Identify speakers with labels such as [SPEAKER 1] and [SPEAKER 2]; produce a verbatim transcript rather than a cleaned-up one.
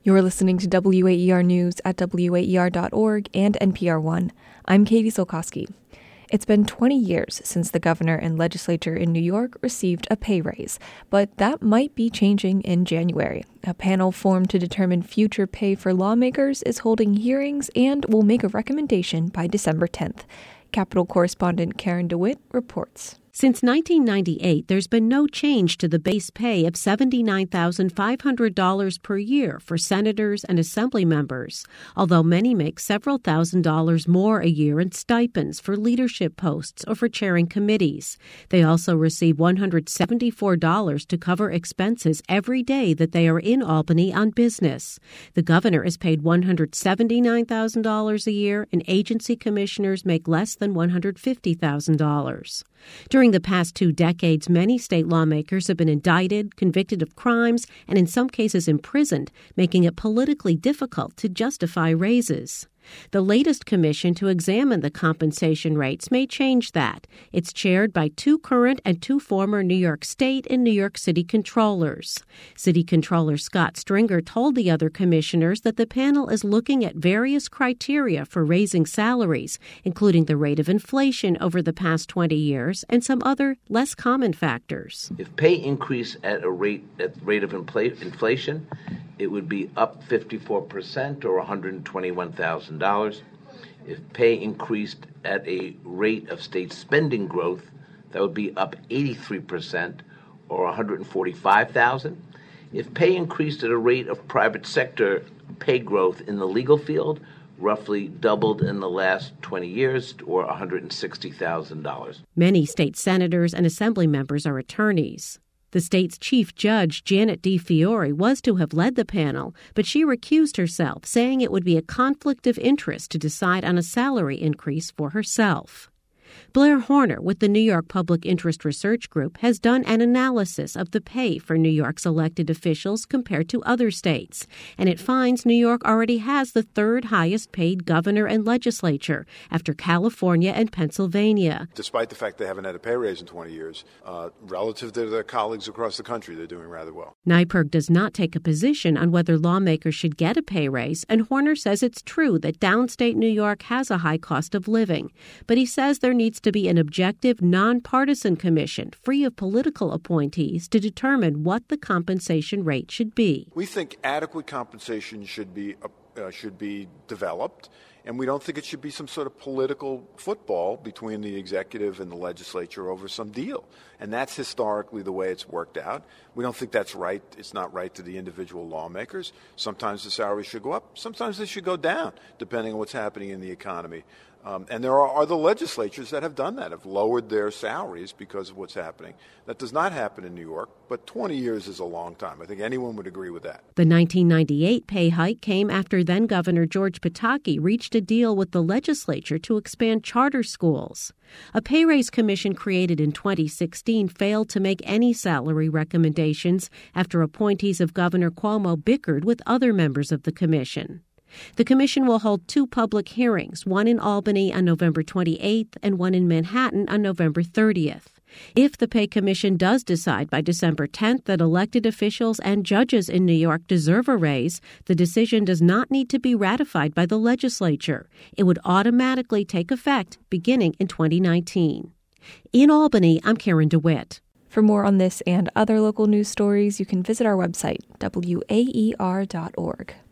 [SPEAKER 1] You're listening to W A E R News at W A E R dot org and N P R One. I'm Katie Solkoski. It's been twenty years since the governor and legislature in New York received a pay raise, but that might be changing in January. A panel formed to determine future pay for lawmakers is holding hearings and will make a recommendation by December tenth. Capitol correspondent Karen DeWitt reports.
[SPEAKER 2] Since nineteen ninety-eight, there's been no change to the base pay of seventy-nine thousand five hundred dollars per year for senators and assembly members, although many make several thousand dollars more a year in stipends for leadership posts or for chairing committees. They also receive one hundred seventy-four dollars to cover expenses every day that they are in Albany on business. The governor is paid one hundred seventy-nine thousand dollars a year, and agency commissioners make less than one hundred fifty thousand dollars. During the past two decades, many state lawmakers have been indicted, convicted of crimes, and in some cases imprisoned, making it politically difficult to justify raises. The latest commission to examine the compensation rates may change that. It's chaired by two current and two former New York State and New York City controllers. City Controller Scott Stringer told the other commissioners that the panel is looking at various criteria for raising salaries, including the rate of inflation over the past twenty years and some other less common factors.
[SPEAKER 3] If pay increase at a rate at the rate of infl- inflation, it would be up fifty-four percent or one hundred twenty-one thousand dollars. If pay increased at a rate of state spending growth, that would be up eighty-three percent or one hundred forty-five thousand dollars. If pay increased at a rate of private sector pay growth in the legal field, roughly doubled in the last twenty years, or one hundred sixty thousand dollars.
[SPEAKER 2] Many state senators and assembly members are attorneys. The state's chief judge, Janet DeFiore, was to have led the panel, but she recused herself, saying it would be a conflict of interest to decide on a salary increase for herself. Blair Horner with the New York Public Interest Research Group has done an analysis of the pay for New York's elected officials compared to other states, and it finds New York already has the third highest paid governor and legislature after California and Pennsylvania.
[SPEAKER 4] Despite the fact they haven't had a pay raise in twenty years, uh, relative to their colleagues across the country, they're doing rather well.
[SPEAKER 2] NYPIRG does not take a position on whether lawmakers should get a pay raise, and Horner says it's true that downstate New York has a high cost of living, but he says there needs to be an objective, nonpartisan commission free of political appointees to determine what the compensation rate should be.
[SPEAKER 4] We think adequate compensation should be uh, should be developed, and we don't think it should be some sort of political football between the executive and the legislature over some deal. And that's historically the way it's worked out. We don't think that's right. It's not right to the individual lawmakers. Sometimes the salaries should go up. Sometimes they should go down, depending on what's happening in the economy. Um, and there are other legislatures that have done that, have lowered their salaries because of what's happening. That does not happen in New York, but twenty years is a long time. I think anyone would agree with that.
[SPEAKER 2] The nineteen ninety-eight pay hike came after then-Governor George Pataki reached a deal with the legislature to expand charter schools. A pay raise commission created in twenty sixteen failed to make any salary recommendations after appointees of Governor Cuomo bickered with other members of the commission. The commission will hold two public hearings, one in Albany on November twenty-eighth and one in Manhattan on November thirtieth. If the Pay Commission does decide by December tenth that elected officials and judges in New York deserve a raise, the decision does not need to be ratified by the legislature. It would automatically take effect beginning in twenty nineteen. In Albany, I'm Karen DeWitt.
[SPEAKER 1] For more on this and other local news stories, you can visit our website, W A E R dot org.